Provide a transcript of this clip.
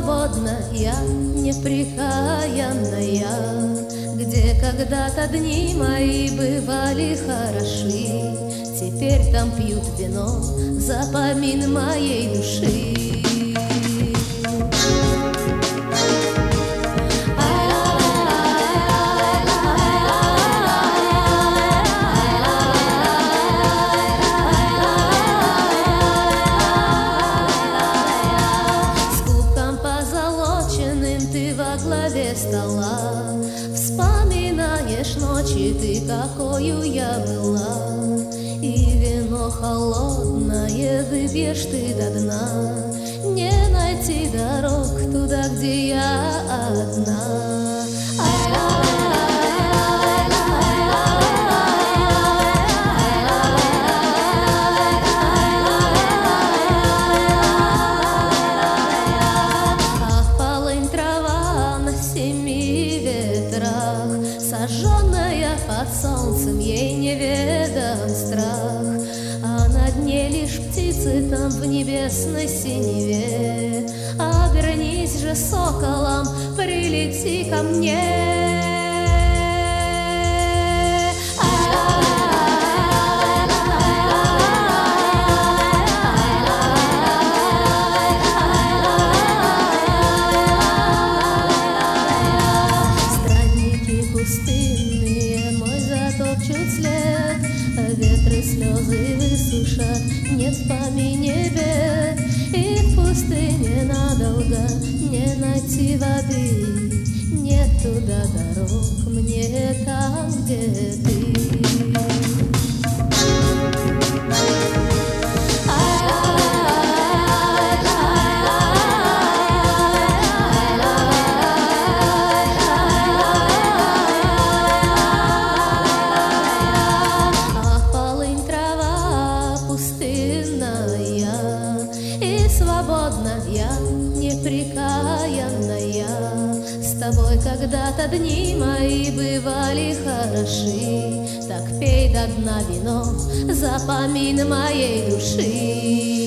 свободная, неприкаянная, где когда-то дни мои бывали хороши, теперь там пьют вино за помин моей души. Ты во главе стола вспоминаешь ночи ты, какою я была, и вино холодное выпьешь ты до дна. Не найти дорог туда, где я одна. Сожженная под солнцем, ей неведом страх, а на дне лишь птицы там в небесной синеве. Обернись же соколом, прилети ко мне. Пустынные мой затопчут след, ветры слезы высушат, нет в помине бед. И в пустыне надолго не найти воды, нет туда дорог мне там, где ты. Свободная, неприкаянная, с тобой когда-то дни мои бывали хороши, так пей до дна вино за помин моей души.